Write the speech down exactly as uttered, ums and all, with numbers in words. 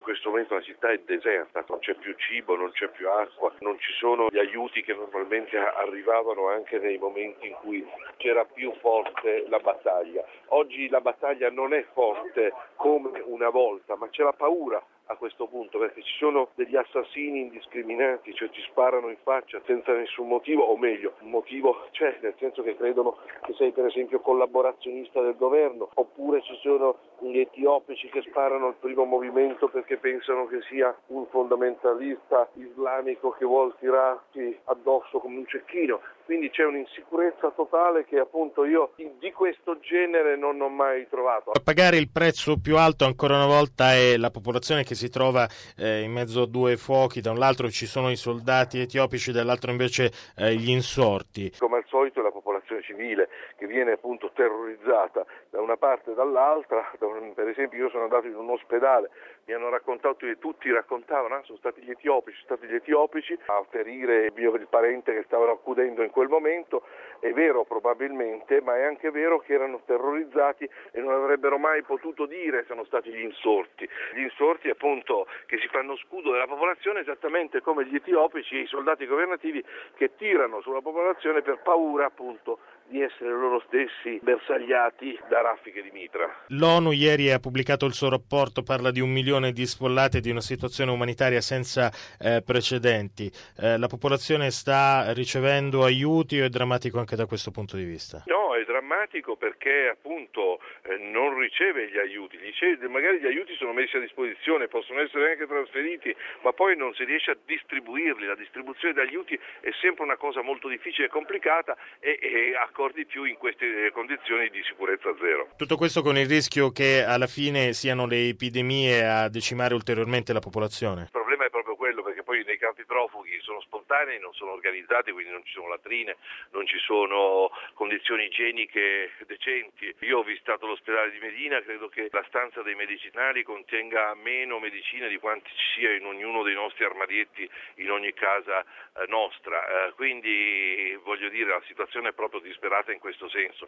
questo momento la città è deserta, non c'è più cibo, non c'è più acqua, non ci sono gli aiuti che normalmente arrivavano anche nei momenti in cui c'era più forte la battaglia. Oggi la battaglia non è forte come una volta, ma c'è la paura a questo punto, perché ci sono degli assassini indiscriminati, cioè ti sparano in faccia senza nessun motivo, o meglio, un motivo c'è, nel senso che credono che sei per esempio collaborazionista del governo, oppure ci sono gli etiopici che sparano al primo movimento perché pensano che sia un fondamentalista islamico che vuol tirarti addosso come un cecchino. Quindi c'è un'insicurezza totale che appunto io di questo genere non ho mai trovato. A pagare il prezzo più alto ancora una volta è la popolazione che si trova eh, in mezzo a due fuochi, da un lato ci sono i soldati etiopici, dall'altro invece eh, gli insorti. Come al solito è la popolazione civile che viene appunto terrorizzata da una parte e dall'altra. Per esempio io sono andato in un ospedale, mi hanno raccontato che tutti raccontavano, ah, sono stati gli etiopici, sono stati gli etiopici a ferire il mio il parente che stavano accudendo in quel momento. È vero probabilmente, ma è anche vero che erano terrorizzati e non avrebbero mai potuto dire sono stati gli insorti. Gli insorti appunto che si fanno scudo della popolazione, esattamente come gli etiopici e i soldati governativi che tirano sulla popolazione per paura appunto di essere loro stessi bersagliati da raffiche di mitra. L'ONU ieri ha pubblicato il suo rapporto, parla di un milione di sfollati e di una situazione umanitaria senza eh, precedenti. Eh, la popolazione sta ricevendo aiuti o è drammatico anche da questo punto di vista? No, è drammatico perché appunto eh, non riceve gli aiuti, gli, magari gli aiuti sono messi a disposizione, possono essere anche trasferiti, ma poi non si riesce a distribuirli. La distribuzione degli aiuti è sempre una cosa molto difficile e complicata e, e accordi più in queste condizioni di sicurezza zero. Tutto questo con il rischio che alla fine siano le epidemie a decimare ulteriormente la popolazione? Il problema è proprio quello, perché poi nei campi profughi sono spontanei, non sono organizzati, quindi non ci sono latrine, non ci sono condizioni igieniche decenti. Io ho visitato l'ospedale di Medina, credo che la stanza dei medicinali contenga meno medicina di quanti ci sia in ognuno dei nostri armadietti, in ogni casa eh, nostra, eh, quindi voglio dire la situazione è proprio disperata in questo senso.